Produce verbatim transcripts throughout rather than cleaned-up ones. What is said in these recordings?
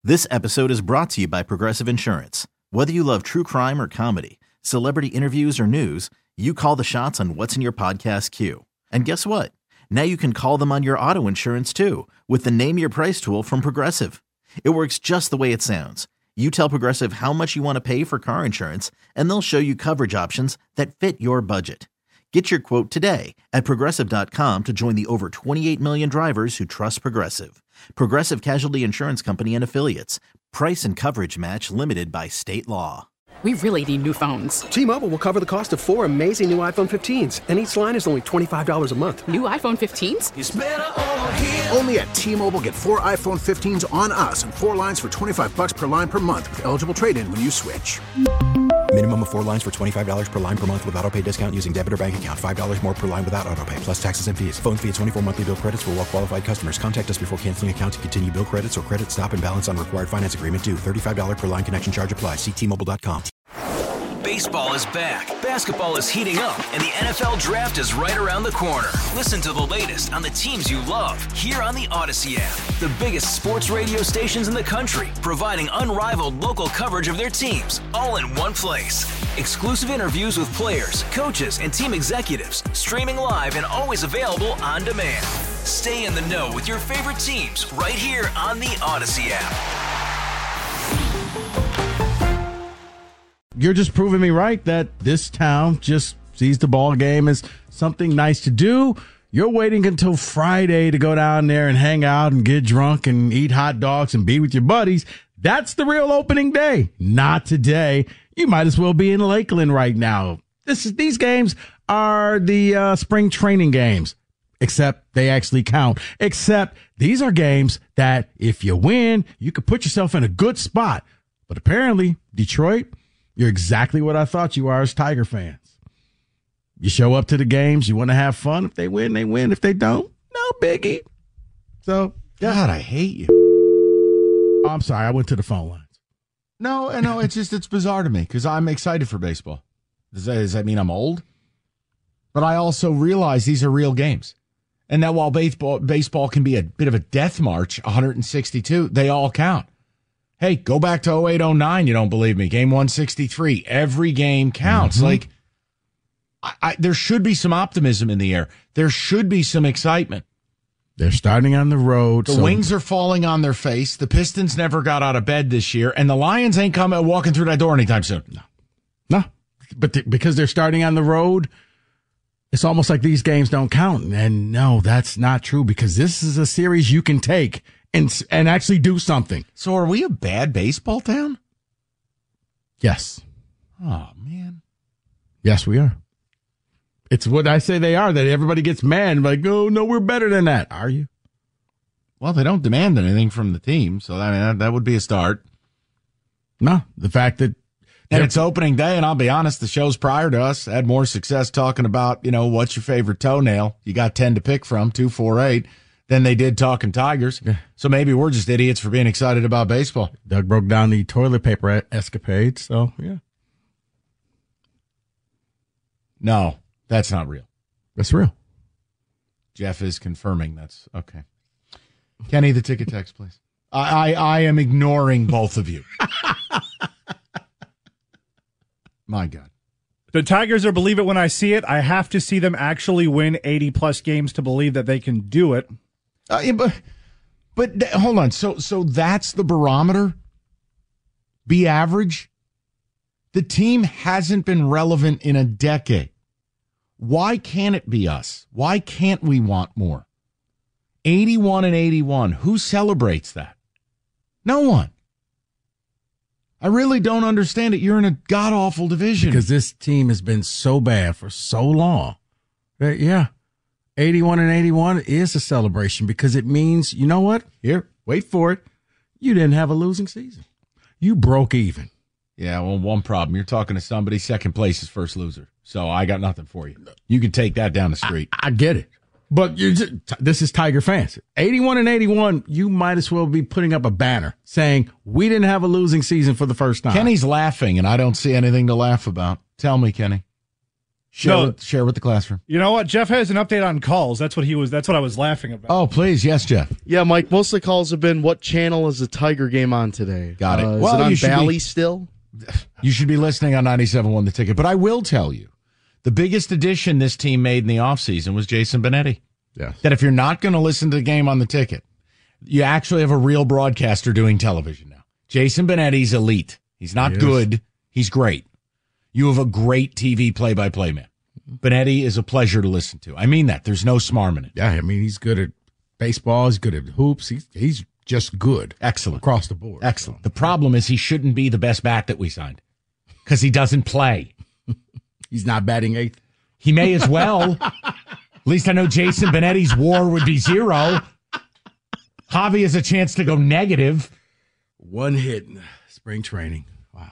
This episode is brought to you by Progressive Insurance. Whether you love true crime or comedy, celebrity interviews or news, you call the shots on what's in your podcast queue. And guess what? Now you can call them on your auto insurance too with the Name Your Price tool from Progressive. It works just the way it sounds. You tell Progressive how much you want to pay for car insurance, and they'll show you coverage options that fit your budget. Get your quote today at Progressive dot com to join the over twenty-eight million drivers who trust Progressive. Progressive Casualty Insurance Company and Affiliates. Price and coverage match limited by state law. We really need new phones. T-Mobile will cover the cost of four amazing new iPhone fifteens, and each line is only twenty-five dollars a month. New iPhone fifteens? It's better over here. Only at T-Mobile, get four iPhone fifteens on us and four lines for twenty-five bucks per line per month with eligible trade-in when you switch. Minimum of four lines for twenty-five dollars per line per month with autopay discount using debit or bank account. five dollars more per line without autopay, plus taxes and fees. Phone fee at twenty-four monthly bill credits for well-qualified customers. Contact us before canceling account to continue bill credits or credit stop and balance on required finance agreement due. thirty-five dollars per line connection charge applies. See T Mobile dot com. Baseball is back, basketball is heating up, and the N F L Draft is right around the corner. Listen to the latest on the teams you love here on the Odyssey app. The biggest sports radio stations in the country, providing unrivaled local coverage of their teams, all in one place. Exclusive interviews with players, coaches, and team executives, streaming live and always available on demand. Stay in the know with your favorite teams right here on the Odyssey app. You're just proving me right that this town just sees the ball game as something nice to do. You're waiting until Friday to go down there and hang out and get drunk and eat hot dogs and be with your buddies. That's the real opening day. Not today. You might as well be in Lakeland right now. This is these games are the uh, spring training games, except they actually count. Except these are games that if you win, you could put yourself in a good spot. But apparently, Detroit, you're exactly what I thought you are as Tiger fans. You show up to the games, you want to have fun. If they win, they win. If they don't, no biggie. So, yeah. God, I hate you. Oh, I'm sorry. I went to the phone lines. No, no, it's just, it's bizarre to me because I'm excited for baseball. Does that, does that mean I'm old? But I also realize these are real games. And that while baseball, baseball can be a bit of a death march, one hundred sixty-two, they all count. Hey, go back to oh eight oh nine, you don't believe me. Game one sixty-three. Every game counts. Mm-hmm. Like, I, I, there should be some optimism in the air. There should be some excitement. They're starting on the road. The so. wings are falling on their face. The Pistons never got out of bed this year, and the Lions ain't coming walking through that door anytime soon. No. No. But th- because they're starting on the road, it's almost like these games don't count. And no, that's not true because this is a series you can take and and actually do something. So are we a bad baseball town? Yes. Oh, man. Yes, we are. It's what I say they are, that everybody gets mad. Like, oh, no, we're better than that. Are you? Well, they don't demand anything from the team, so I mean, that, that would be a start. No, the fact that... And it's opening day, and I'll be honest, the shows prior to us had more success talking about, you know, what's your favorite toenail? You got ten to pick from, two, four, eight. Than they did talking Tigers. Yeah. So maybe we're just idiots for being excited about baseball. Doug broke down the toilet paper escapade, so yeah. No, that's not real. That's real. Jeff is confirming that's okay. Kenny, the ticket text, please. I, I, I am ignoring both of you. My God. The Tigers are believe it when I see it. I have to see them actually win eighty plus games to believe that they can do it. Uh, yeah, but but th- hold on. So so that's the barometer? Be average? The team hasn't been relevant in a decade. Why can't it be us? Why can't we want more? eighty-one and eighty-one. Who celebrates that? No one. I really don't understand it. You're in a god-awful division. Because this team has been so bad for so long. That, yeah. eighty-one and eighty-one is a celebration because it means, you know what? Here, wait for it. You didn't have a losing season. You broke even. Yeah, well, one problem. You're talking to somebody, second place is first loser. So I got nothing for you. You can take that down the street. I, I get it. But you're just, this is Tiger fans. eighty-one and eighty-one, you might as well be putting up a banner saying, we didn't have a losing season for the first time. Kenny's laughing, and I don't see anything to laugh about. Tell me, Kenny. Share, No. with, share with the classroom. You know what? Jeff has an update on calls. That's what he was. That's what I was laughing about. Oh, please. Yes, Jeff. Yeah, Mike, most of the calls have been, what channel is the Tiger game on today? Got it. Uh, is Well, it on you should Bally be- still? You should be listening on ninety-seven point one The Ticket. But I will tell you, the biggest addition this team made in the offseason was Jason Benetti. Yeah. That if you're not going to listen to the game on the ticket, you actually have a real broadcaster doing television now. Jason Benetti's elite. He's not He is. good. He's great. You have a great T V play-by-play man. Benetti is a pleasure to listen to. I mean that. There's no smarm in it. Yeah, I mean, he's good at baseball. He's good at hoops. He's, he's just good. Excellent. Across the board. Excellent. The problem is he shouldn't be the best bat that we signed because he doesn't play. He's not batting eighth. He may as well. At least I know Jason Benetti's WAR would be zero. Javi has a chance to go negative. One hit in spring training. Wow.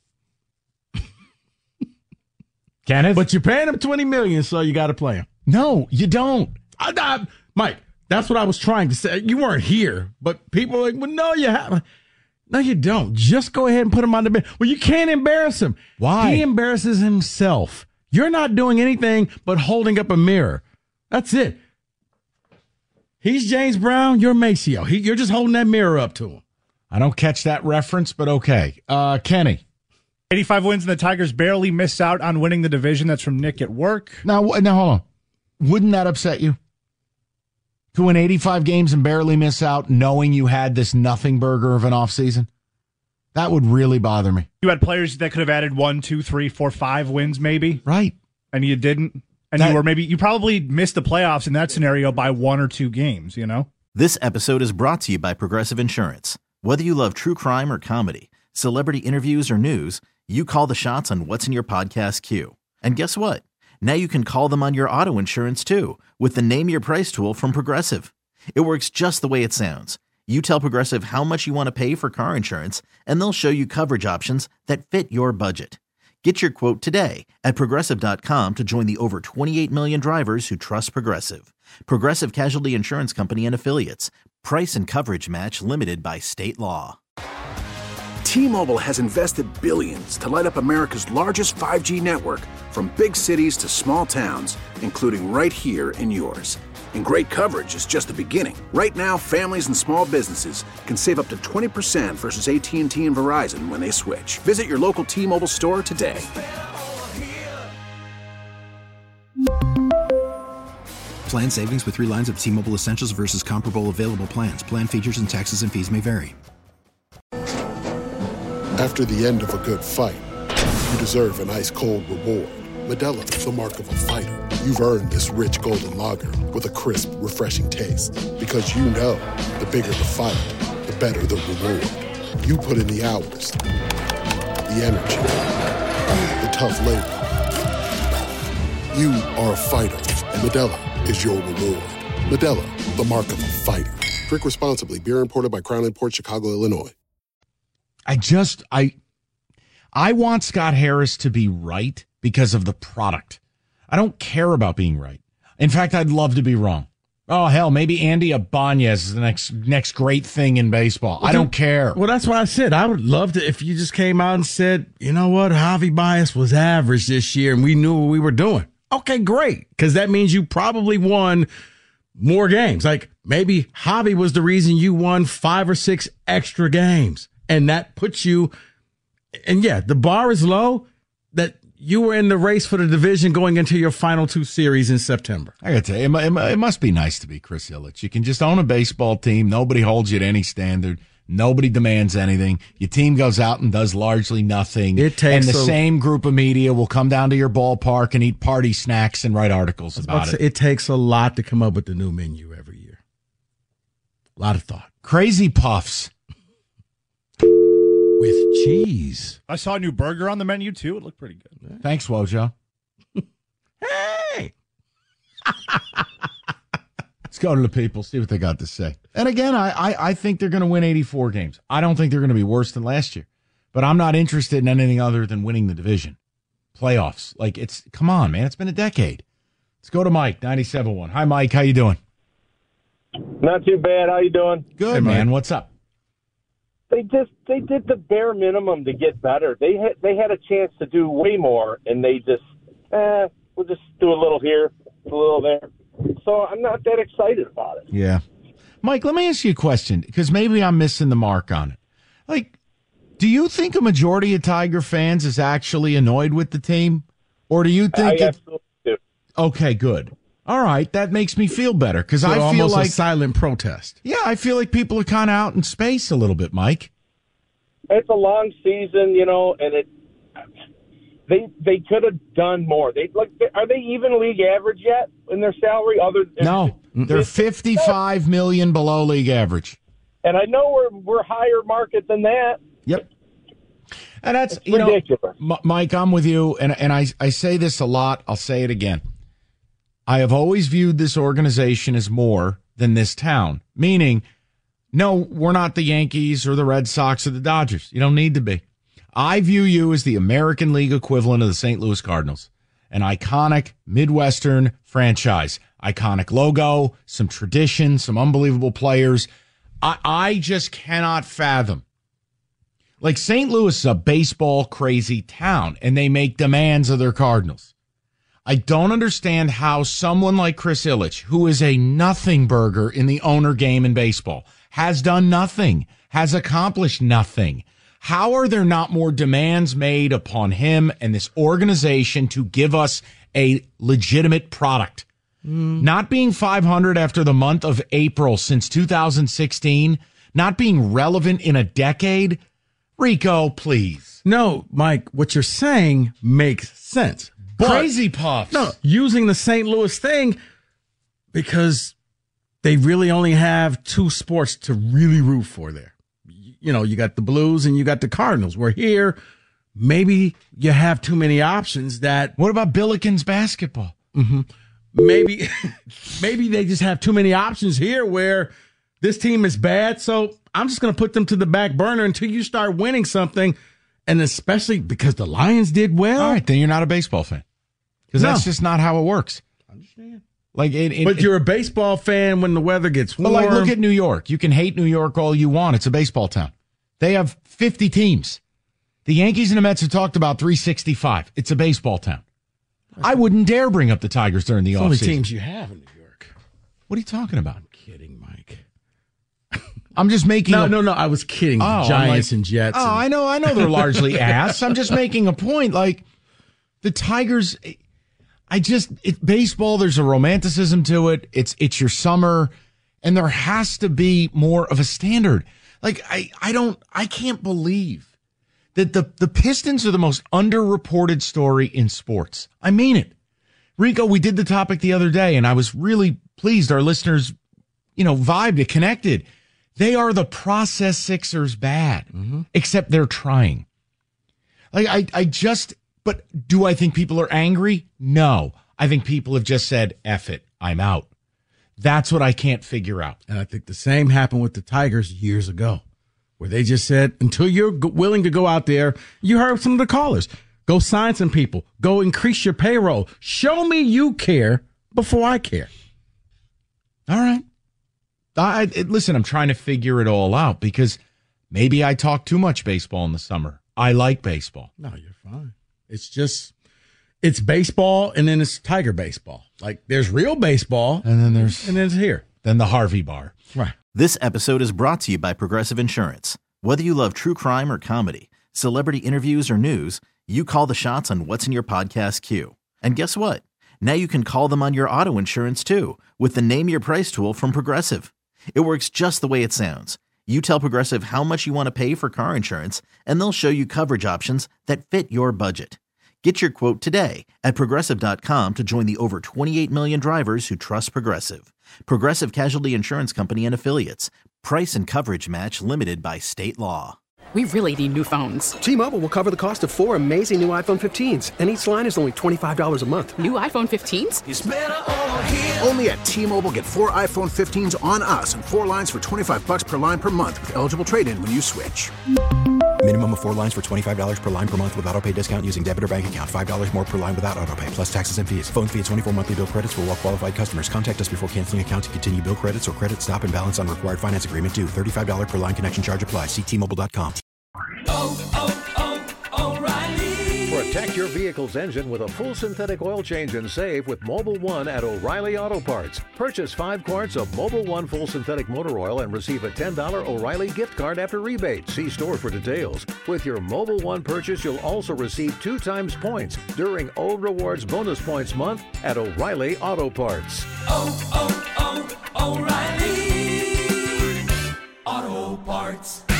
Kenneth? But you're paying him twenty million dollars, so you got to play him. No, you don't. I, I, Mike, that's what I was trying to say. You weren't here, but people are like, well, no, you have. No, you don't. Just go ahead and put him on the bench. Well, you can't embarrass him. Why? He embarrasses himself. You're not doing anything but holding up a mirror. That's it. He's James Brown. You're Maceo. He, you're just holding that mirror up to him. I don't catch that reference, but okay. Uh, Kenny. eighty-five wins, and the Tigers barely miss out on winning the division. That's from Nick at work. Now, now hold on. Wouldn't that upset you? To win eighty-five games and barely miss out knowing you had this nothing burger of an offseason? That would really bother me. You had players that could have added one, two, three, four, five wins maybe. Right. And you didn't. And That- you were maybe, you probably missed the playoffs in that scenario by one or two games, you know? This episode is brought to you by Progressive Insurance. Whether you love true crime or comedy, celebrity interviews or news, you call the shots on what's in your podcast queue. And guess what? Now you can call them on your auto insurance too with the Name Your Price tool from Progressive. It works just the way it sounds. You tell Progressive how much you want to pay for car insurance, and they'll show you coverage options that fit your budget. Get your quote today at Progressive dot com to join the over twenty-eight million drivers who trust Progressive. Progressive Casualty Insurance Company and Affiliates. Price and coverage match limited by state law. T-Mobile has invested billions to light up America's largest five G network, from big cities to small towns, including right here in yours. And great coverage is just the beginning. Right now, families and small businesses can save up to twenty percent versus A T and T and Verizon when they switch. Visit your local T-Mobile store today. Plan savings with three lines of T-Mobile Essentials versus comparable available plans. Plan features and taxes and fees may vary. After the end of a good fight, you deserve an ice-cold reward. Modelo is the mark of a fighter. You've earned this rich golden lager with a crisp, refreshing taste. Because you know, the bigger the fight, the better the reward. You put in the hours, the energy, the tough labor. You are a fighter, and Modelo is your reward. Modelo, the mark of a fighter. Drink responsibly. Beer imported by Crown Imports, Chicago, Illinois. I just, I, I want Scott Harris to be right because of the product. I don't care about being right. In fact, I'd love to be wrong. Oh, hell, maybe Andy Ibanez is the next next great thing in baseball. Well, I don't care. Well, that's why I said I would love to if you just came out and said, you know what, Javi Baez was average this year and we knew what we were doing. Okay, great. Because that means you probably won more games. Like maybe Javi was the reason you won five or six extra games. And that puts you, and yeah, the bar is low, that you were in the race for the division going into your final two series in September. I got to tell you, it, mu- it, mu- it must be nice to be Chris Ilitch. You can just own a baseball team. Nobody holds you to any standard. Nobody demands anything. Your team goes out and does largely nothing. It takes and the a- same group of media will come down to your ballpark and eat party snacks and write articles about it. It takes a lot to come up with the new menu every year. A lot of thought. Crazy Puffs. With cheese. I saw a new burger on the menu, too. It looked pretty good. Thanks, Wojo. Hey! Let's go to the people, see what they got to say. And again, I, I, I think they're going to win eighty-four games. I don't think they're going to be worse than last year. But I'm not interested in anything other than winning the division. Playoffs. Like, it's, come on, man. It's been a decade. Let's go to Mike, ninety-seven point one. Hi, Mike. How you doing? Not too bad. How you doing? Good, Hey, man. Mike. What's up? They just they did the bare minimum to get better. They had they had a chance to do way more, and they just eh, we'll just do a little here, a little there. So I'm not that excited about it. Yeah. Mike, let me ask you a question, because maybe I'm missing the mark on it. Like, do you think a majority of Tiger fans is actually annoyed with the team? Or do you think I it... absolutely do. Okay, good. All right, that makes me feel better, because So I feel almost like... a silent protest. Yeah, I feel like people are kind of out in space a little bit, Mike. It's a long season, you know, and it they they could have done more. They like are they even league average yet in their salary? Other No, they're fifty-five million below league average. And I know we're we're higher market than that. Yep. And that's It's you ridiculous. know, M- Mike, I'm with you, and and I I say this a lot. I'll say it again. I have always viewed this organization as more than this town. Meaning, no, we're not the Yankees or the Red Sox or the Dodgers. You don't need to be. I view you as the American League equivalent of the Saint Louis Cardinals, an iconic Midwestern franchise, iconic logo, some tradition, some unbelievable players. I I just cannot fathom. Like, Saint Louis is a baseball crazy town, and they make demands of their Cardinals. I don't understand how someone like Chris Ilitch, who is a nothing burger in the owner game in baseball, has done nothing, has accomplished nothing. How are there not more demands made upon him and this organization to give us a legitimate product? Mm. Not being five hundred after the month of April since two thousand sixteen, not being relevant in a decade. Rico, please. No, Mike, what you're saying makes sense. But, Crazy Puffs. No, using the Saint Louis thing because they really only have two sports to really root for there. You know, you got the Blues and you got the Cardinals. We're here. Maybe you have too many options that. What about Billikens basketball? Mm-hmm. Maybe, maybe they just have too many options here where this team is bad. So I'm just going to put them to the back burner until you start winning something. And especially because the Lions did well. All right, then you're not a baseball fan. Because No. that's just not how it works. I understand. Like, it, it, But you're a baseball fan when the weather gets warm. But like, look at New York. You can hate New York all you want. It's a baseball town. They have fifty teams. The Yankees and the Mets have talked about three sixty-five. It's a baseball town. I wouldn't dare bring up the Tigers during the It's offseason. only teams you have in New York. What are you talking about? I'm kidding, Mike. I'm just making No, a, no, no. I was kidding. Oh, I'm Giants like- and Jets. Oh, and- I know, I know they're largely ass. I'm just making a point. Like, the Tigers, I just, it, baseball, there's a romanticism to it. It's, it's your summer, and there has to be more of a standard. Like, I, I don't, I can't believe that the, the Pistons are the most underreported story in sports. I mean it. Rico, we did the topic the other day, and I was really pleased our listeners, you know, vibed it, connected. They are the process Sixers bad, mm-hmm. except they're trying. Like, I, I just, but do I think people are angry? No. I think people have just said, F it, I'm out. That's what I can't figure out. And I think the same happened with the Tigers years ago, where they just said, until you're g- willing to go out there, you heard some of the callers, go sign some people, go increase your payroll. Show me you care before I care. All right. I, I listen, I'm trying to figure it all out because maybe I talk too much baseball in the summer. I like baseball. No, you're fine. It's just, it's baseball and then it's Tiger baseball. Like, there's real baseball. And then there's, and then it's here. Then the Harvey Bar. Right. This episode is brought to you by Progressive Insurance. Whether you love true crime or comedy, celebrity interviews or news, you call the shots on what's in your podcast queue. And guess what? Now you can call them on your auto insurance too with the Name Your Price tool from Progressive. It works just the way it sounds. You tell Progressive how much you want to pay for car insurance, and they'll show you coverage options that fit your budget. Get your quote today at Progressive dot com to join the over twenty-eight million drivers who trust Progressive. Progressive Casualty Insurance Company and Affiliates. Price and coverage match limited by state law. We really need new phones. T-Mobile will cover the cost of four amazing new iPhone fifteens, and each line is only twenty-five dollars a month. New iPhone fifteens? It's better over here. Only at T-Mobile, get four iPhone fifteens on us and four lines for twenty-five bucks per line per month with eligible trade-in when you switch. Minimum of four lines for twenty-five dollars per line per month with autopay discount using debit or bank account. five dollars more per line without autopay, plus taxes and fees. Phone fee at twenty-four monthly bill credits for well-qualified customers. Contact us before canceling account to continue bill credits or credit stop and balance on required finance agreement due. thirty-five dollars per line connection charge applies. See T Mobile dot com. Oh, oh, oh, O'Reilly. For a Protect your vehicle's engine with a full synthetic oil change and save with Mobil one at O'Reilly Auto Parts. Purchase five quarts of Mobil one full synthetic motor oil and receive a ten dollars O'Reilly gift card after rebate. See store for details. With your Mobil one purchase, you'll also receive two times points during O Rewards Bonus Points Month at O'Reilly Auto Parts. Oh, oh, oh, O'Reilly Auto Parts.